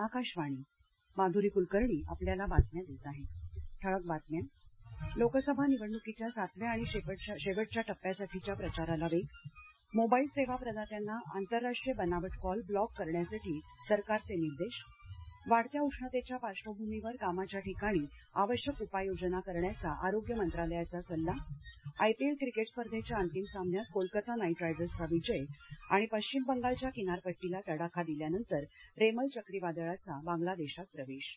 आकाशवाणी. माधुरी कुलकर्णी आपल्याला बातम्या देत आहे. ठळक बातम्या. लोकसभा निवडणुकीच्या 7व्या आणि शेवटच्या टप्प्यासाठीच्या प्रचाराला वेग. मोबाईल सेवा प्रदात्यांना आंतरराष्ट्रीय बनावट कॉल ब्लॉक करण्यासाठी सरकारचे निर्देश. वाढत्या उष्णतेच्या पार्श्वभूमीवर कामाच्या ठिकाणी आवश्यक उपाययोजना करण्याचा आरोग्य मंत्रालयाचा सल्ला. आयपीएल क्रिकेट स्पर्धेच्या अंतिम सामन्यात कोलकाता नाईट रायडर्सचा विजय आणि पश्चिम बंगालच्या किनारपट्टीला तडाखा दिल्यानंतर रेमल चक्रीवादळाचा बांगलादेशात प्रवेश.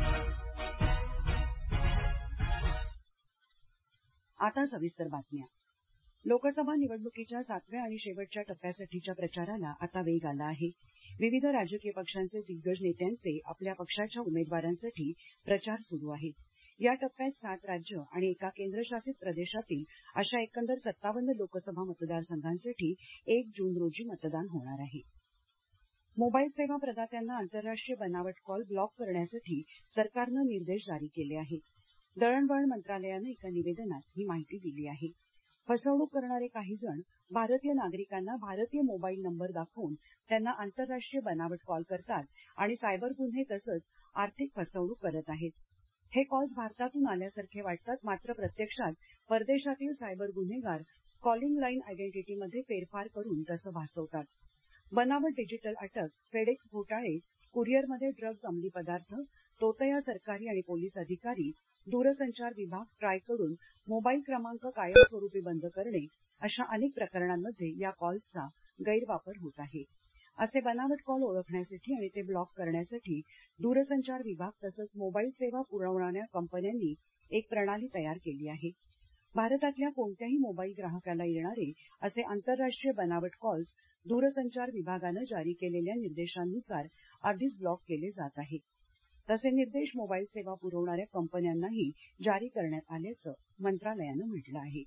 आता सविस्तर बातम्या. लोकसभा निवडणुकीच्या 7व्या आणि शेवटच्या टप्प्यासाठीच्या प्रचाराला आता वेग आला आहे. विविध राजकीय पक्षांचे दिग्गज नेत्यांचे आपल्या पक्षाच्या उमेदवारांसाठी प्रचार सुरू आहे. या टप्प्यात 7 राज्य आणि एका केंद्रशासित प्रदेशातील अशा एकंदर 57 लोकसभा मतदारसंघांसाठी 1 जून रोजी मतदान होणार आहे. मोबाईल सेवा प्रदात्यांना आंतरराष्ट्रीय बनावट कॉल ब्लॉक करण्यासाठी सरकारनं निर्देश जारी केले आहेत. दळणवळण मंत्रालयानं एका निवेदनात ही माहिती दिली आहे. फसवणूक करणारे काही जण भारतीय नागरिकांना भारतीय मोबाईल नंबर दाखवून त्यांना आंतरराष्ट्रीय बनावट कॉल करतात आणि सायबर गुन्हे तसंच आर्थिक फसवणूक करत आहेत. हे कॉल्स भारतातून आल्यासारखे वाटतात, मात्र प्रत्यक्षात परदेशातील सायबर गुन्हेगार कॉलिंग लाईन आयडेंटिटीमध्ये फेरफार करून तसं भासवतात. बनावट डिजिटल अटक, फेडेक्स घोटाळे, कुरिअरमध्ये ड्रग्ज, अंमली पदार्थ, तोतया सरकारी आणि पोलीस अधिकारी, दूरसंचार विभाग, ट्रायकडून मोबाईल क्रमांक कायमस्वरूपी बंद करणे अशा अनेक प्रकरणांमध्ये या कॉल्सचा गैरवापर होत आहे. असे बनावट कॉल ओळखण्यासाठी आणि ते ब्लॉक करण्यासाठी दूरसंचार विभाग तसंच मोबाईल सेवा पुरवणाऱ्या कंपन्यांनी एक प्रणाली तयार केली आहे. भारतातल्या कोणत्याही मोबाईल ग्राहकाला येणारे असे आंतरराष्ट्रीय बनावट कॉल्स दूरसंचार विभागानं जारी केलेल्या निर्देशांनुसार आधीच ब्लॉक केले जात आहेत. तसे निर्देश मोबाईल सेवा पुरवणाऱ्या कंपन्यांनाही जारी करण्यात आल्याचं मंत्रालयानं म्हटलं आहे.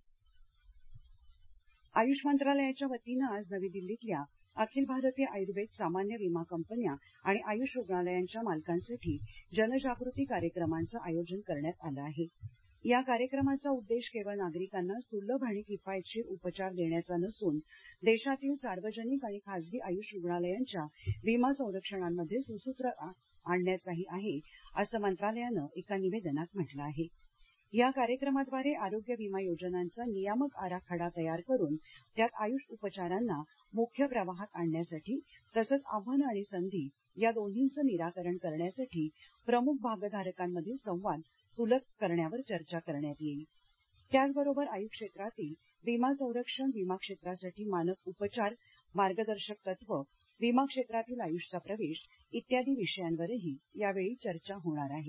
आयुष मंत्रालयाच्या वतीनं आज नवी दिल्लीतल्या अखिल भारतीय आयुर्वेद सामान्य विमा कंपन्या आणि आयुष रुग्णालयांच्या मालकांसाठी जनजागृती कार्यक्रमांचं आयोजन करण्यात आलं आहे. या कार्यक्रमाचा उद्देश केवळ नागरिकांना सुलभ आणि किफायतशीर उपचार देण्याचा नसून देशातील सार्वजनिक आणि खासगी आयुष रुग्णालयांच्या विमा संरक्षणांमध्ये सुसूत्रता आणण्याचाही आहे, असं मंत्रालयानं एका निवेदनात म्हटलं आहे. या कार्यक्रमाद्वारे आरोग्य विमा योजनांचा नियामक आराखडा तयार करून त्यात आयुष उपचारांना मुख्य प्रवाहात आणण्यासाठी तसंच आव्हानं आणि संधी या दोन्हींचं निराकरण करण्यासाठी प्रमुख भागधारकांमधील संवाद सुलभ करण्यावर चर्चा करण्यात येईल. त्याचबरोबर आयुष क्षेत्रातील विमा संरक्षण, विमा क्षेत्रासाठी मानक उपचार, मार्गदर्शक तत्व, विमा क्षेत्रातील आयुषचा प्रवेश इत्यादी विषयांवरही यावेळी चर्चा होणार आहे.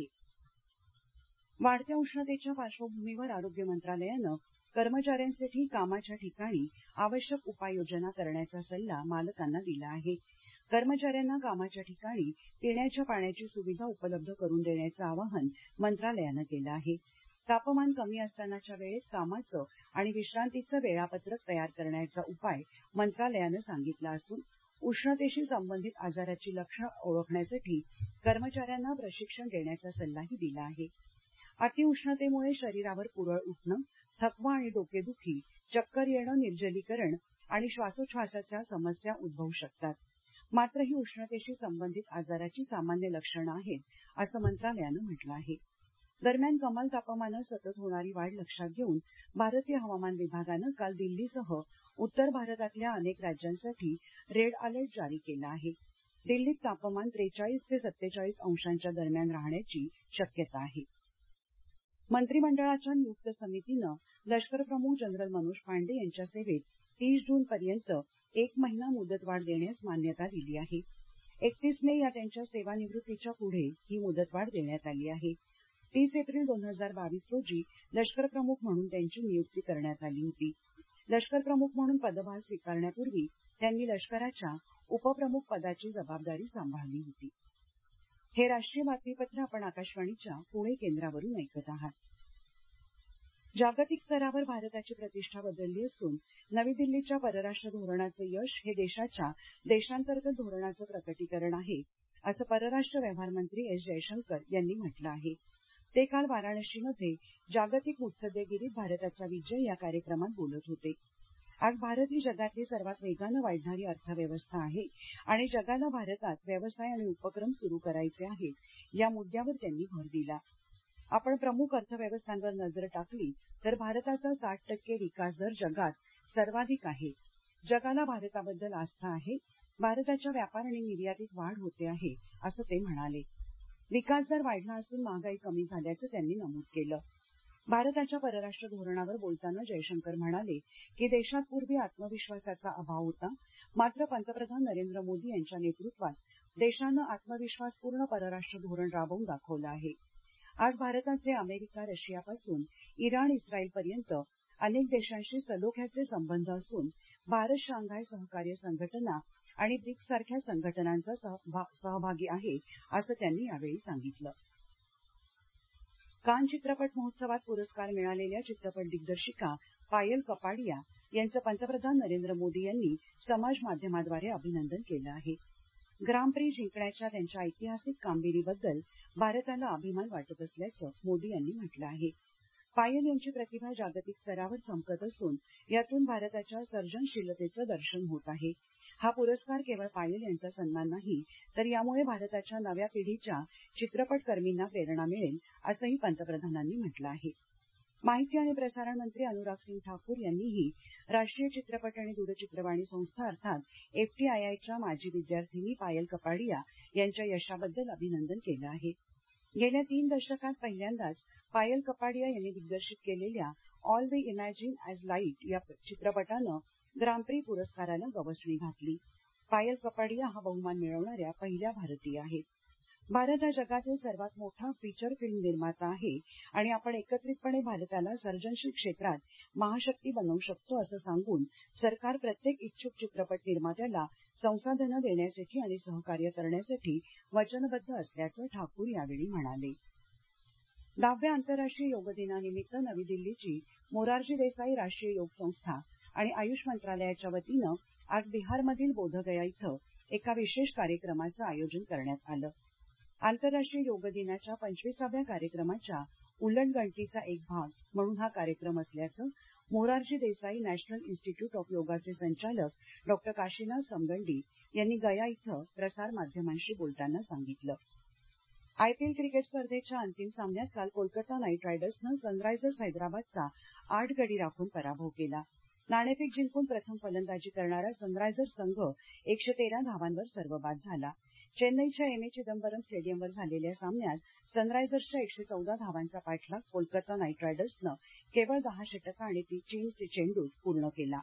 वाढत्या उष्णतेच्या पार्श्वभूमीवर आरोग्य मंत्रालयानं कर्मचाऱ्यांसाठी कामाच्या ठिकाणी आवश्यक उपाययोजना करण्याचा सल्ला मालकांना दिला आहे. कर्मचाऱ्यांना कामाच्या ठिकाणी पिण्याच्या पाण्याची सुविधा उपलब्ध करून देण्याचं आवाहन मंत्रालयानं केलं आहे. तापमान कमी असतानाच्या वेळेत कामाचं आणि विश्रांतीचं वेळापत्रक तयार करण्याचा उपाय मंत्रालयानं सांगितला असून उष्णतेशी संबंधित आजाराची लक्षणं ओळखण्यासाठी कर्मचाऱ्यांना प्रशिक्षण देण्याचा सल्लाही दिला आहे. अतिउष्णतेमुळे शरीरावर पुरळ उठणं, थकवा आणि डोकेदुखी, चक्कर येणं, निर्जलीकरण आणि श्वासोच्छवासाच्या समस्या उद्भवू शकतात. मात्र ही उष्णतेशी संबंधित आजाराची सामान्य लक्षणं आहेत, असं मंत्रालयानं म्हटलं आहे. दरम्यान कमाल तापमानात सतत होणारी वाढ लक्षात घेऊन भारतीय हवामान विभागानं काल दिल्लीसह उत्तर भारतातल्या अनेक राज्यांसाठी रेड अलर्ट जारी केला आहे. दिल्लीत तापमान 43 ते 47 अंशांच्या दरम्यान राहण्याची शक्यता आहे. मंत्रिमंडळाच्या नियुक्त समितीनं लष्करप्रमुख जनरल मनोज पांडे यांच्या सेवेत 30 जूनपर्यंत 1 महिना मुदतवाढ देण्यास मान्यता दिली आहे. 31 मे या त्यांच्या सेवानिवृत्तीच्या पुढे ही मुदतवाढ देण्यात आली आहे. 30 एप्रिल 2022 रोजी लष्करप्रमुख म्हणून त्यांची नियुक्ती करण्यात आली होती. लष्करप्रमुख म्हणून पदभार स्वीकारण्यापूर्वी त्यांनी लष्कराच्या उपप्रमुख पदाची जबाबदारी सांभाळली होती. हे राष्ट्रीय बातमीपत्र आपण आकाशवाणीच्या पुणे केंद्रावरून ऐकत आहात. जागतिक स्तरावर भारताची प्रतिष्ठा बदलली असून नवी दिल्लीच्या परराष्ट्र धोरणाचं यश हे देशाच्या देशांतर्गत धोरणाचं प्रकटीकरण आहे, असं परराष्ट्र व्यवहार मंत्री एस जयशंकर यांनी म्हटलं आहे. ते काल वाराणसीमध्ये जागतिक मुत्सद्देगिरीत भारताचा विजय या कार्यक्रमात बोलत होते. आज भारत ही जगातली सर्वात वेगानं वाढणारी अर्थव्यवस्था आहे आणि जगाला भारतात व्यवसाय आणि उपक्रम सुरू करायचे आहेत या मुद्द्यावर त्यांनी भर दिला. आपण प्रमुख अर्थव्यवस्थांवर नजर टाकली तर भारताचा 60% विकास दर जगात सर्वाधिक आहे. जगाला भारताबद्दल आस्था आहे. भारताच्या व्यापार आणि निर्यातीत वाढ होते आहे असं ते म्हणाले. विकास दर वाढला असून महागाई कमी झाल्याचं त्यांनी नमूद केलं. भारताच्या परराष्ट्र धोरणावर बोलताना जयशंकर म्हणाले की देशात पूर्वी आत्मविश्वासाचा अभाव होता. मात्र पंतप्रधान नरेंद्र मोदी यांच्या नेतृत्वात देशानं आत्मविश्वासपूर्ण परराष्ट्र धोरण राबवून दाखवलं आहे. आज भारताचे अमेरिका, रशियापासून इराण, इस्रायलपर्यंत अनेक देशांशी सलोख्याचे संबंध असून भारत शांघाय सहकार्य संघटना आणि ब्रिक्स सारख्या संघटनांचा सहभागी आहे असं त्यांनी यावेळी सांगितलं. कान चित्रपट महोत्सवात पुरस्कार मिळालेल्या चित्रपट दिग्दर्शिका पायल कपाडिया यांचं पंतप्रधान नरेंद्र मोदी यांनी समाज माध्यमाद्वारे अभिनंदन केलं आहे. ग्रां प्री जिंकण्याच्या त्यांच्या ऐतिहासिक कामगिरीबद्दल भारताला अभिमान वाटत असल्याचं मोदी यांनी म्हटलं आहे. पायल यांची प्रतिभा जागतिक स्तरावर चमकत असून यातून भारताच्या सर्जनशीलतेचं दर्शन होत आहे. हा पुरस्कार केवळ पायल यांचा सन्मान नाही तर यामुळे भारताच्या नव्या पिढीच्या चित्रपटकर्मींना प्रेरणा मिळेल असंही पंतप्रधानांनी म्हटलं आहे. माहिती आणि प्रसारण मंत्री अनुराग सिंग ठाकूर यांनीही राष्ट्रीय चित्रपट आणि दूरचित्रवाणी संस्था अर्थात एफटीआयआयच्या माजी विद्यार्थिनी पायल कपाडिया यांच्या यशाबद्दल अभिनंदन केलं आहे. गेल्या 3 दशकात पहिल्यांदाच पायल कपाडिया यांनी दिग्दर्शित केलेल्या all we imagine as light या चित्रपटानं ग्रां प्री पुरस्काराला गवसणी घातली. पायल कपाडिया हा बहुमान मिळवणाऱ्या पहिल्या भारतीय आहेत. भारत हा जगातील सर्वात मोठा फीचर फिल्म निर्माता आहे आणि आपण एकत्रितपणे भारताला सर्जनशील क्षेत्रात महाशक्ती बनवू शकतो असं सांगून सरकार प्रत्येक इच्छुक चित्रपट निर्मात्याला संसाधनं देण्यासाठी आणि सहकार्य करण्यासाठी वचनबद्ध असल्याचं ठाकूर यावेळी म्हणाले. 10व्या आंतरराष्ट्रीय योग दिनानिमित्त नवी दिल्लीची मोरारजी देसाई राष्ट्रीय योग संस्था आणि आयुष मंत्रालयाच्या वतीनं आज बिहारमधील बोधगया इथं एका विशेष कार्यक्रमाचं आयोजन करण्यात आलं. आंतरराष्ट्रीय योग दिनाच्या 25व्या कार्यक्रमाच्या उल्लंघनटीचा एक भाग म्हणून हा कार्यक्रम असल्याचं Morarji Desai national institute of योगाचे संचालक डॉ. काशीनाथ समगंडी यांनी गया इथं प्रसार माध्यमांशी बोलताना सांगितलं. आयपीएल क्रिकेट स्पर्धेच्या अंतिम सामन्यात काल कोलकाता नाईट रायडर्सनं सनरायझर्स हैदराबादचा 8 गडी राखून पराभव केला. नाणेफेक जिंकून प्रथम फलंदाजी करणारा सनरायझर्स संघ 113 धावांवर सर्वबाद झाला. चेन्नईच्या एम ए चिदंबरम स्टेडियमवर झालेल्या सामन्यात सनरायझर्सच्या 114 धावांचा पाठलाग कोलकाता नाईट रायडर्सनं केवळ 10 षटकं आणि 3 चेंडूत पूर्ण केला.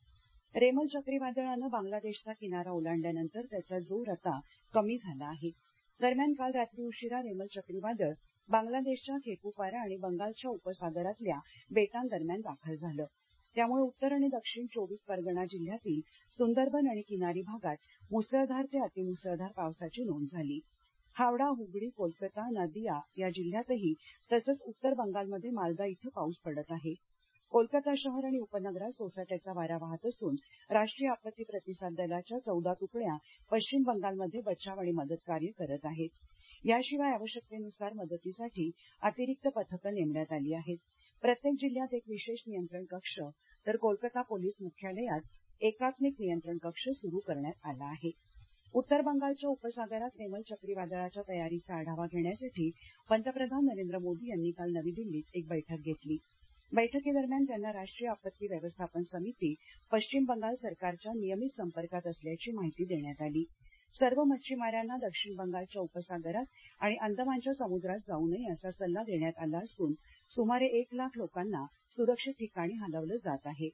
रेमल चक्रीवादळानं बांगलादेशचा किनारा ओलांडल्यानंतर त्याचा जोर आता कमी झाला आहे. दरम्यान काल रात्री उशिरा रेमल चक्रीवादळ बांगलादेशच्या खेपुपारा आणि बंगालच्या उपसागरातल्या बेटांदरम्यान दाखल झालं. त्यामुळे उत्तर आणि दक्षिण 24 परगणा जिल्ह्यातील सुंदरबन आणि किनारी भागात मुसळधार ते अतिमुसळधार पावसाची नोंद झाली. हावडा, हुबळी, कोलकाता, नदिया या जिल्ह्यातही तसंच उत्तर बंगालमध्ये मालदा इथं पाऊस पडत आहे. कोलकाता शहर आणि उपनगरात सोसाट्याचा वारा वाहत असून राष्ट्रीय आपत्ती प्रतिसाद दलाच्या 14 तुकड्या पश्चिम बंगालमध्ये बचाव आणि मदत कार्य करत आहेत. याशिवाय आवश्यकतेनुसार मदतीसाठी अतिरिक्त पथकं नेमण्यात आली आहेत. प्रत्येक जिल्ह्यात एक विशेष नियंत्रण कक्ष तर कोलकाता पोलीस मुख्यालयात एकात्मिक नियंत्रण कक्ष सुरू करण्यात आला आहे. उत्तर बंगालच्या उपसागरात रेमल चक्रीवादळाच्या तयारीचा आढावा घेण्यासाठी पंतप्रधान नरेंद्र मोदी यांनी काल नवी दिल्लीत एक बैठक घेतली. बैठकीदरम्यान त्यांना राष्ट्रीय आपत्ती व्यवस्थापन समिती पश्चिम बंगाल सरकारच्या नियमित संपर्कात असल्याची माहिती देण्यात आली. सर्व मच्छीमारांना दक्षिण बंगालच्या उपसागरात आणि अंदमानच्या समुद्रात जाऊ नये असा सल्ला देण्यात आला असून सुमारे 1 लाख लोकांना सुरक्षित ठिकाणी हलवलं जात आहे.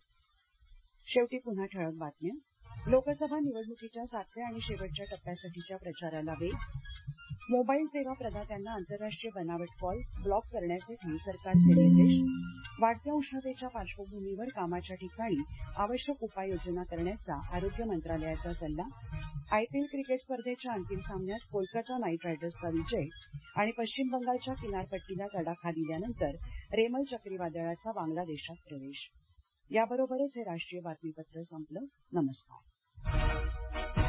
शेवटी पुन्हा ठळक बातम्या. लोकसभा निवडणुकीच्या 7व्या आणि शेवटच्या टप्प्यासाठीच्या प्रचाराला वेग. मोबाईल सेवा प्रदात्यांना आंतरराष्ट्रीय बनावट कॉल ब्लॉक करण्यासाठी सरकारचे निर्देश. वाढत्या उष्णतेच्या पार्श्वभूमीवर कामाच्या ठिकाणी आवश्यक उपाययोजना करण्याचा आरोग्य मंत्रालयाचा सल्ला. आयपीएल क्रिकेट स्पर्धेच्या अंतिम सामन्यात कोलकाता नाईट रायडर्सचा विजय आणि पश्चिम बंगालच्या किनारपट्टीला तडाखा दिल्यानंतर रेमल चक्रीवादळाचा बांगलादेशात प्रवेश. याबरोबरच हे राष्ट्रीय बातमीपत्र संपलं. नमस्कार.